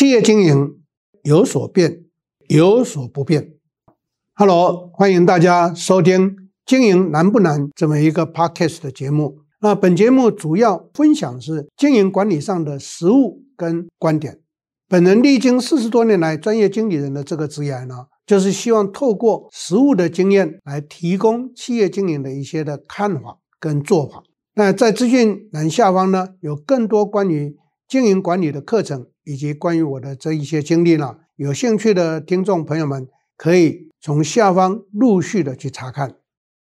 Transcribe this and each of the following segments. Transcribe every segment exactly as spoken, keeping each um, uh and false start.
企业经营有所变，有所不变。Hello， 欢迎大家收听经营难不难这么一个 podcast 的节目。那本节目主要分享是经营管理上的实务跟观点。本人历经四十多年来专业经理人的这个职业呢，就是希望透过实务的经验来提供企业经营的一些的看法跟做法。那在资讯栏下方呢，有更多关于经营管理的课程，以及关于我的这一些经历呢，有兴趣的听众朋友们可以从下方陆续的去查看。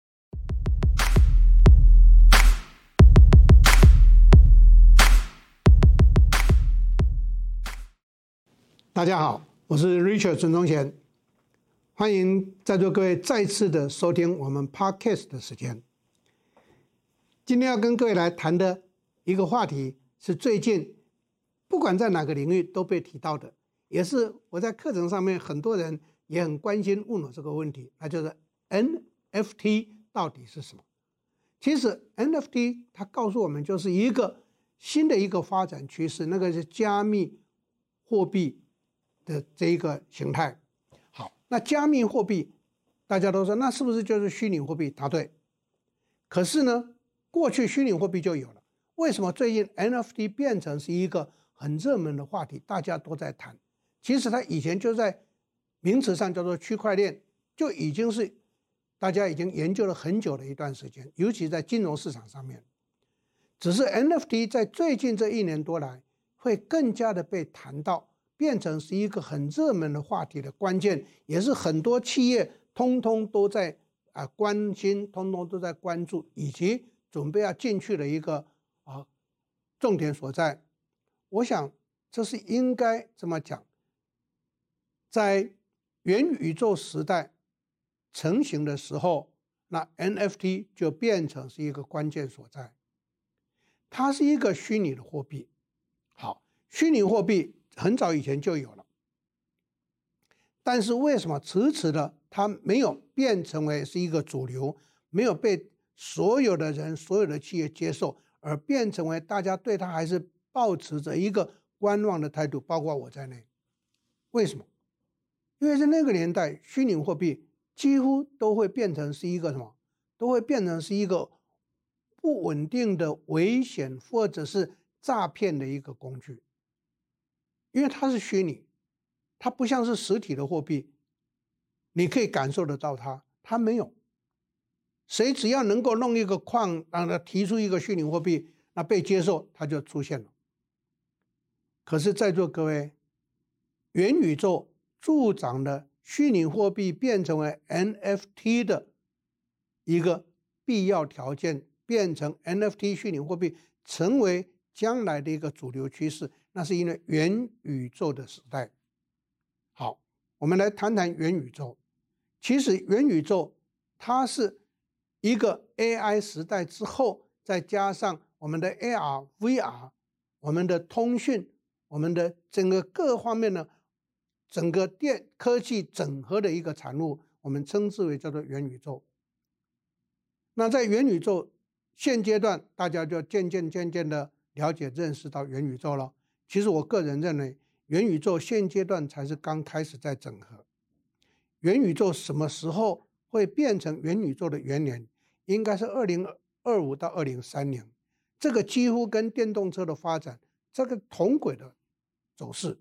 大家好，我是 Richard 陈宗贤，欢迎在座各位再次的收听我们 Podcast 的时间。今天要跟各位来谈的一个话题是最近不管在哪个领域都被提到的，也是我在课程上面很多人也很关心问我这个问题，那就是 N F T 到底是什么。其实 N F T 它告诉我们就是一个新的一个发展趋势，那个是加密货币的这一个形态。好，那加密货币大家都说那是不是就是虚拟货币？答对。可是呢，过去虚拟货币就有了，为什么最近 N F T 变成是一个很热门的话题，大家都在谈？其实它以前就在名词上叫做区块链，就已经是大家已经研究了很久的一段时间，尤其在金融市场上面。只是 N F T 在最近这一年多来会更加的被谈到，变成是一个很热门的话题的关键，也是很多企业通通都在啊关心，通通都在关注，以及准备要进去的一个啊重点所在。我想这是应该这么讲，在元宇宙时代成型的时候，那 N F T 就变成是一个关键所在。它是一个虚拟的货币。好，虚拟货币很早以前就有了，但是为什么迟迟的它没有变成为是一个主流，没有被所有的人所有的企业接受，而变成为大家对它还是抱持着一个观望的态度，包括我在内。为什么？因为在那个年代，虚拟货币几乎都会变成是一个什么？都会变成是一个不稳定的危险或者是诈骗的一个工具。因为它是虚拟，它不像是实体的货币，你可以感受得到它，它没有。谁只要能够弄一个矿，让它提出一个虚拟货币，那被接受，它就出现了。可是在座各位，元宇宙助长了虚拟货币变成为 N F T 的一个必要条件，变成 N F T 虚拟货币成为将来的一个主流趋势，那是因为元宇宙的时代。好，我们来谈谈元宇宙。其实元宇宙它是一个 A I 时代之后，再加上我们的 A R、V R， 我们的通讯，我们的整个各方面呢，整个电科技整合的一个产物，我们称之为叫做元宇宙。那在元宇宙现阶段，大家就渐渐渐渐的了解认识到元宇宙了。其实我个人认为，元宇宙现阶段才是刚开始在整合。元宇宙什么时候会变成元宇宙的元年？应该是二零二五到二零三零，这个几乎跟电动车的发展这个同轨的走势。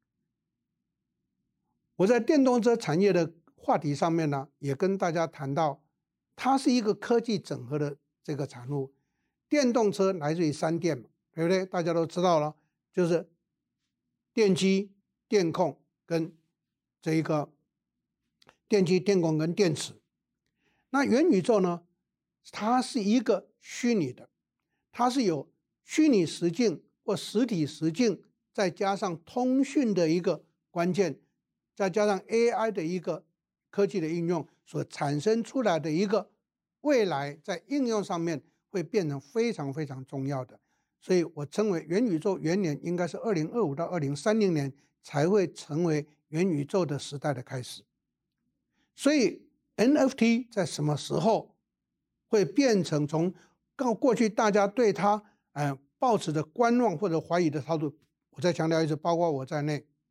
我在电动车产业的话题上面呢，也跟大家谈到，它是一个科技整合的这个产物。电动车来自于三电嘛，对不对？大家都知道了，就是电机、电控跟这一个电机、电控跟电池。那元宇宙呢，它是一个虚拟的，它是有虚拟实境或实体实境，再加上通讯的一个关键，再加上 A I 的一个科技的应用所产生出来的一个未来在应用上面会变成非常非常重要的。所以我称为元宇宙元年应该是二零二五到二零三零年才会成为元宇宙的时代的开始。所以 N F T 在什么时候会变成从过去大家对它呃抱持着观望或者怀疑的态度，我再强调一次，包括我在内，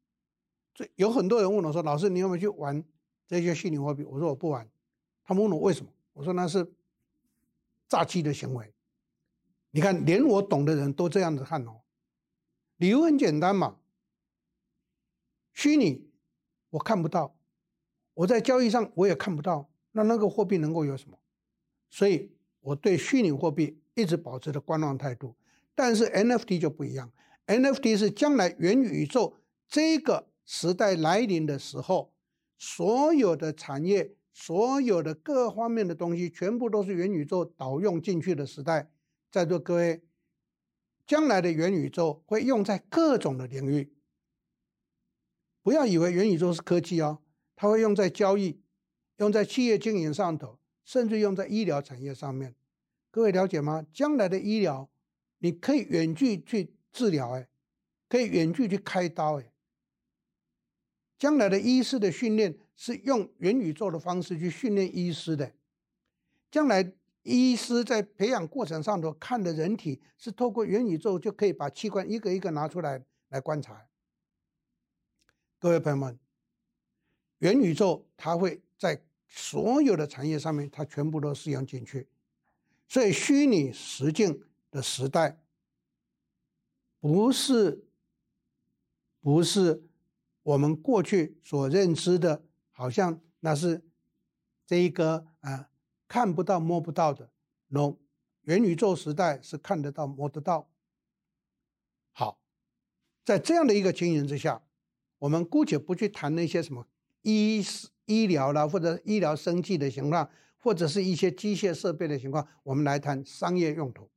所以有很多人问我说：“老师，你有没有去玩这些虚拟货币？”我说：“我不玩。”他们问我为什么？我说：“那是诈欺的行为。”你看，连我懂的人都这样子看哦。理由很简单嘛，虚拟我看不到，我在交易上我也看不到，那那个货币能够有什么？所以我对虚拟货币一直保持着观望态度。但是 N F T 就不一样 ，N F T 是将来元宇宙这个时代来临的时候，所有的产业、所有的各方面的东西，全部都是元宇宙导用进去的时代。在座各位，将来的元宇宙会用在各种的领域，不要以为元宇宙是科技哦，它会用在交易，用在企业经营上头，甚至用在医疗产业上面。各位了解吗？将来的医疗，你可以远距去治疗，哎，可以远距去开刀，哎。将来的医师的训练是用元宇宙的方式去训练医师的。将来医师在培养过程上头看的人体是透过元宇宙就可以把器官一个一个拿出来来观察。各位朋友们，元宇宙它会在所有的产业上面它全部都适用进去。所以虚拟实境的时代不是不是我们过去所认知的，好像那是这一个啊看不到摸不到的。No， 元宇宙时代是看得到摸得到。好，在这样的一个情形之下，我们姑且不去谈那些什么医医疗啦，或者医疗生技的情况，或者是一些机械设备的情况，我们来谈商业用途。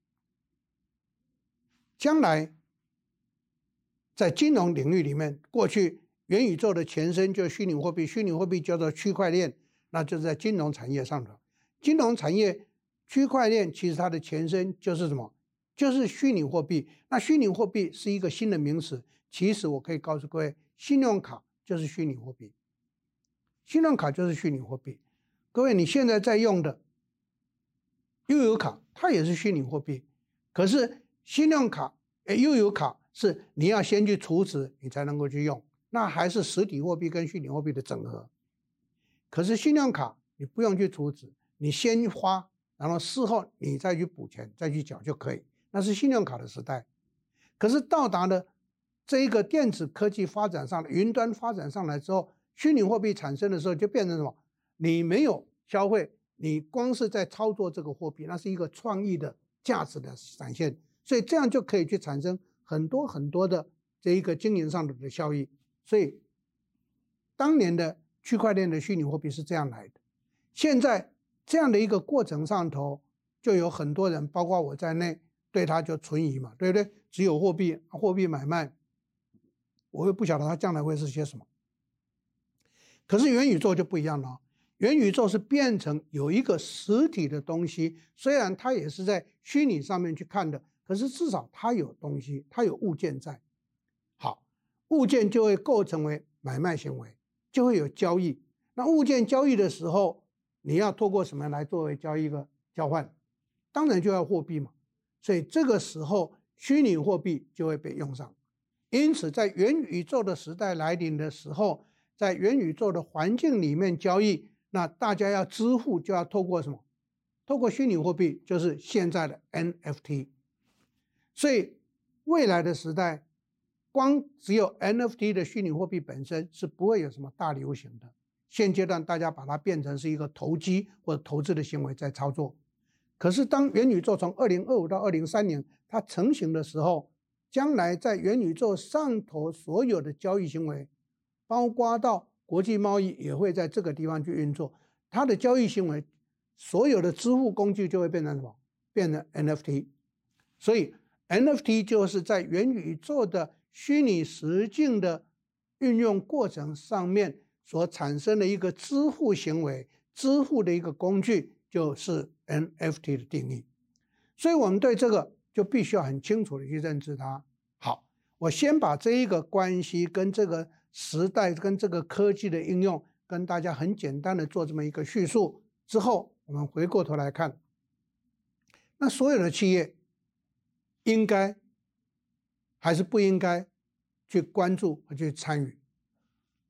将来在金融领域里面，过去元宇宙的前身就是虚拟货币，虚拟货币叫做区块链，那就是在金融产业上头。金融产业区块链其实它的前身就是什么？就是虚拟货币。那虚拟货币是一个新的名词，其实我可以告诉各位，信用卡就是虚拟货币。信用卡就是虚拟货币。各位，你现在在用的悠游卡，它也是虚拟货币。可是信用卡、悠游卡是你要先去储值，你才能够去用，那还是实体货币跟虚拟货币的整合。可是信用卡你不用去储值，你先花，然后事后你再去补钱，再去缴就可以，那是信用卡的时代。可是到达了这一个电子科技发展上，云端发展上来之后，虚拟货币产生的时候就变成什么？你没有消费，你光是在操作这个货币，那是一个创意的价值的展现，所以这样就可以去产生很多很多的这一个经营上的效益。所以当年的区块链的虚拟货币是这样来的。现在这样的一个过程上头，就有很多人包括我在内对它就存疑嘛，对不对？只有货币货币买卖，我又不晓得它将来会是些什么。可是元宇宙就不一样了，元宇宙是变成有一个实体的东西，虽然它也是在虚拟上面去看的，可是至少它有东西，它有物件在。好，物件就会构成为买卖行为，就会有交易。那物件交易的时候，你要透过什么来作为交易的交换？当然就要货币嘛。所以这个时候虚拟货币就会被用上。因此在元宇宙的时代来临的时候，在元宇宙的环境里面交易，那大家要支付就要透过什么？透过虚拟货币，就是现在的 N F T。 所以未来的时代，光只有 N F T 的虚拟货币本身是不会有什么大流行的。现阶段大家把它变成是一个投机或者投资的行为在操作。可是当元宇宙从二零二五到二零三零它成型的时候，将来在元宇宙上头所有的交易行为，包括到国际贸易也会在这个地方去运作，它的交易行为所有的支付工具就会变成什么？变成 N F T。 所以 N F T 就是在元宇宙的虚拟实境的运用过程上面所产生的一个支付行为，支付的一个工具，就是 N F T 的定义。所以我们对这个就必须要很清楚的去认知它。好，我先把这一个关系跟这个时代跟这个科技的应用跟大家很简单的做这么一个叙述之后，我们回过头来看，那所有的企业应该还是不应该去关注和去参与？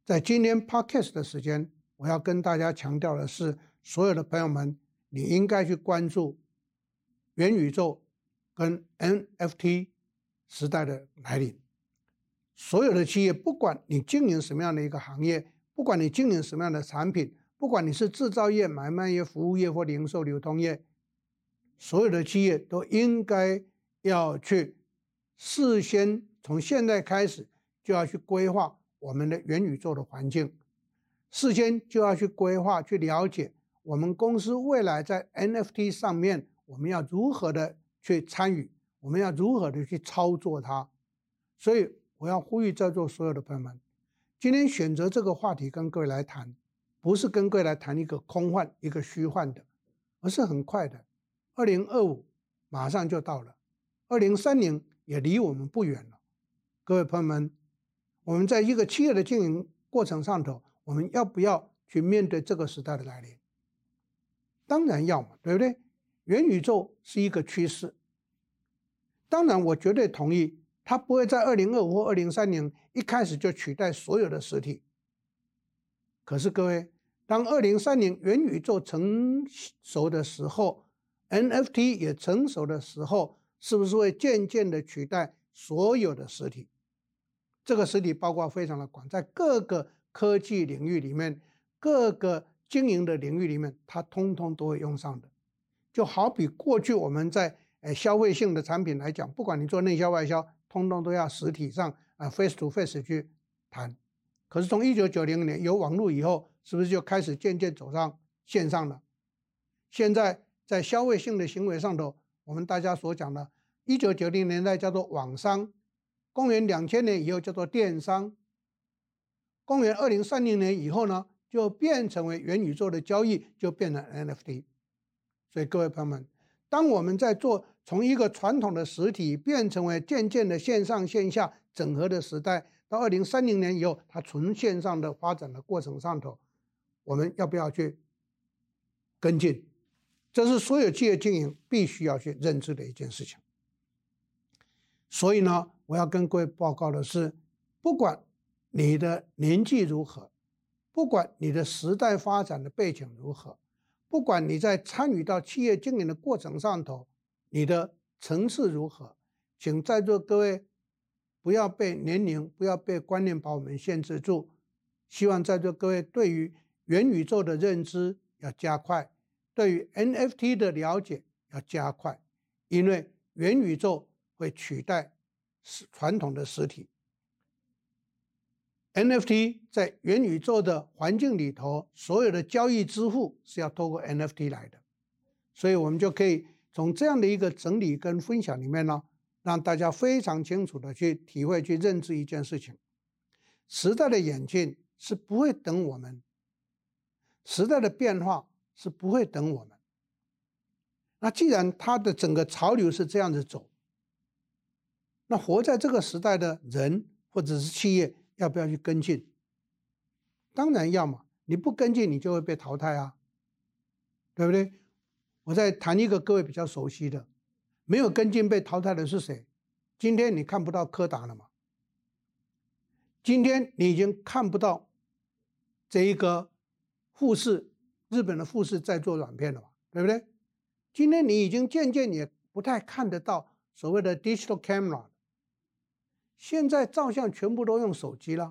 在今天 Podcast 的时间，我要跟大家强调的是，所有的朋友们，你应该去关注元宇宙跟 N F T 时代的来临。所有的企业，不管你经营什么样的一个行业，不管你经营什么样的产品，不管你是制造业、买卖业、服务业或零售流通业，所有的企业都应该要去事先从现在开始就要去规划我们的元宇宙的环境，事先就要去规划、去了解我们公司未来在 N F T 上面我们要如何的去参与，我们要如何的去操作它。所以我要呼吁在座所有的朋友们，今天选择这个话题跟各位来谈，不是跟各位来谈一个空幻、一个虚幻的，而是很快的。二零二五马上就到了，二零三零也离我们不远了。各位朋友们，我们在一个企业的经营过程上头，我们要不要去面对这个时代的来临？当然要嘛，对不对？元宇宙是一个趋势，当然我绝对同意它不会在二零二五或二零三零一开始就取代所有的实体。可是各位，当二零三零元宇宙成熟的时候， N F T 也成熟的时候，是不是会渐渐的取代所有的实体？这个实体包括非常的广，在各个科技领域里面，各个经营的领域里面，它通通都会用上的。就好比过去我们在呃消费性的产品来讲，不管你做内销外销，通通都要实体上啊 face to face 去谈。可是从一九九零年有网络以后，是不是就开始渐渐走上线上了？现在在消费性的行为上头，我们大家所讲的一九九零年代叫做网商，公元两千年以后叫做电商，公元二零三零年以后呢，就变成为元宇宙的交易，就变成 N F T。 所以各位朋友们，当我们在做从一个传统的实体变成为渐渐的线上线下整合的时代，到二零三零年以后它纯线上的发展的过程上头，我们要不要去跟进？这是所有企业经营必须要去认知的一件事情。所以呢，我要跟各位报告的是，不管你的年纪如何，不管你的时代发展的背景如何，不管你在参与到企业经营的过程上头，你的层次如何，请在座各位不要被年龄、不要被观念把我们限制住。希望在座各位对于元宇宙的认知要加快，对于 N F T 的了解要加快，因为元宇宙会取代传统的实体。N F T 在元宇宙的环境里头，所有的交易支付是要透过 N F T 来的，所以我们就可以从这样的一个整理跟分享里面呢，让大家非常清楚的去体会、去认知一件事情：时代的演进是不会等我们，时代的变化是不会等我们。那既然它的整个潮流是这样子走，那活在这个时代的人或者是企业要不要去跟进？当然要嘛，你不跟进你就会被淘汰啊，对不对？我再谈一个各位比较熟悉的，没有跟进被淘汰的是谁？今天你看不到柯达了嘛？今天你已经看不到这一个富士，日本的富士在做软片了嘛，对不对？今天你已经渐渐也不太看得到所谓的 digital camera， 现在照相全部都用手机了。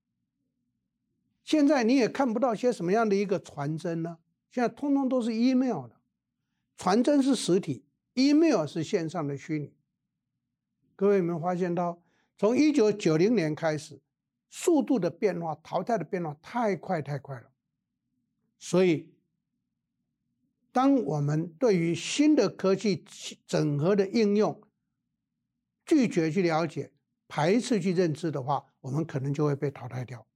现在你也看不到些什么样的一个传真呢？现在通通都是 email 的，传真是实体， email 是线上的虚拟。各位有没有发现到，从一九九零年开始，速度的变化、淘汰的变化太快太快了。所以当我们对于新的科技整合的应用拒绝去了解、排斥去认知的话，我们可能就会被淘汰掉。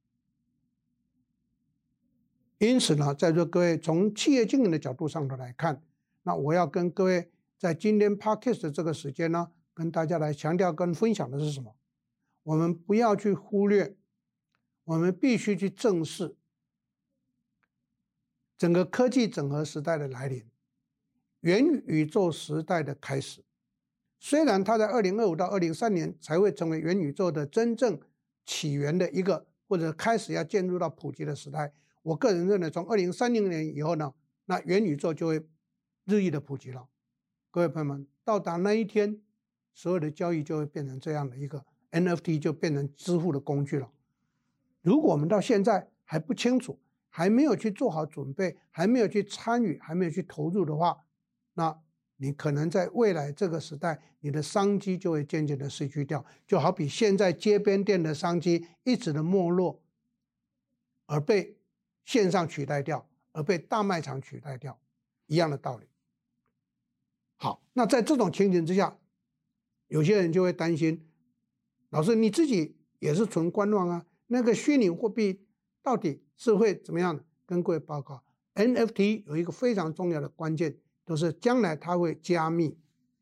因此呢，在座各位从企业经营的角度上头来看，那我要跟各位在今天 Podcast 的这个时间呢，跟大家来强调跟分享的是什么？我们不要去忽略，我们必须去正视整个科技整合时代的来临，元宇宙时代的开始。虽然它在二零二五到二零三零年才会成为元宇宙的真正起源的一个或者开始要进入到普及的时代。我个人认为从二零三零年以后呢，那元宇宙就会日益的普及了。各位朋友们，到达那一天，所有的交易就会变成这样的一个 N F T 就变成支付的工具了。如果我们到现在还不清楚，还没有去做好准备，还没有去参与，还没有去投入的话，那你可能在未来这个时代，你的商机就会渐渐的失去掉。就好比现在街边店的商机一直的没落，而被线上取代掉，而被大卖场取代掉，一样的道理。好，那在这种情形之下，有些人就会担心，老师你自己也是纯观望啊，那个虚拟货币到底是会怎么样的？跟各位报告 ，N F T 有一个非常重要的关键，就是将来它会加密，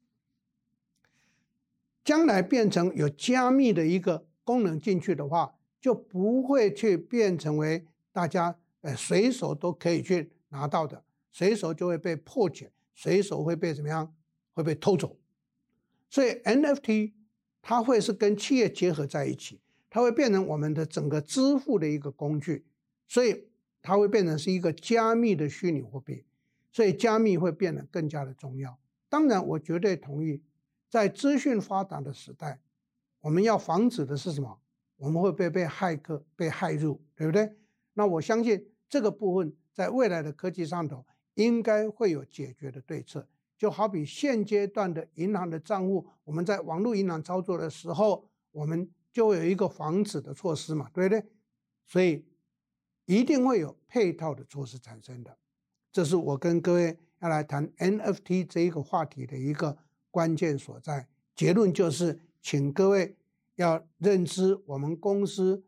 将来变成有加密的一个功能进去的话，就不会去变成为大家呃随手都可以去拿到的，随手就会被破解，随手会被怎么样？会被偷走。所以 N F T 它会是跟企业结合在一起，它会变成我们的整个支付的一个工具，所以它会变成是一个加密的虚拟货币，所以加密会变得更加的重要。当然我绝对同意，在资讯发达的时代，我们要防止的是什么？我们会被被骇客被骇入，对不对？那我相信这个部分在未来的科技上头应该会有解决的对策。就好比现阶段的银行的账户，我们在网络银行操作的时候，我们就有一个防止的措施嘛，对不对？所以一定会有配套的措施产生的。这是我跟各位要来谈 N F T 这一个话题的一个关键所在。结论就是，请各位要认知我们公司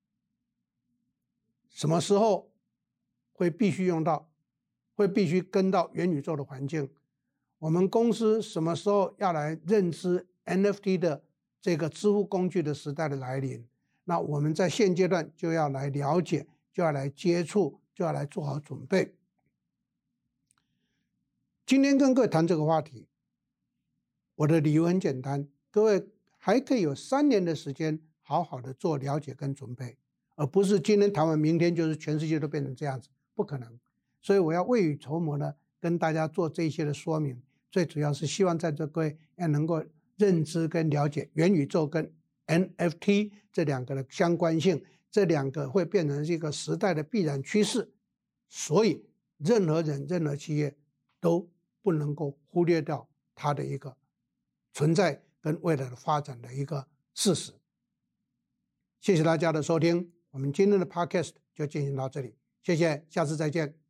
什么时候会必须用到，会必须跟到元宇宙的环境。我们公司什么时候要来认知 N F T 的这个支付工具的时代的来临？那我们在现阶段就要来了解，就要来接触，就要来做好准备。今天跟各位谈这个话题，我的理由很简单，各位还可以有三年的时间好好的做了解跟准备，而不是今天谈完明天就是全世界都变成这样子，不可能。所以我要未雨绸缪呢，跟大家做这些的说明，最主要是希望在这各位要能够认知跟了解元宇宙跟 N F T 这两个的相关性，这两个会变成一个时代的必然趋势，所以任何人任何企业都不能够忽略掉它的一个存在跟未来的发展的一个事实。谢谢大家的收听，我们今天的 Podcast 就进行到这里，谢谢，下次再见。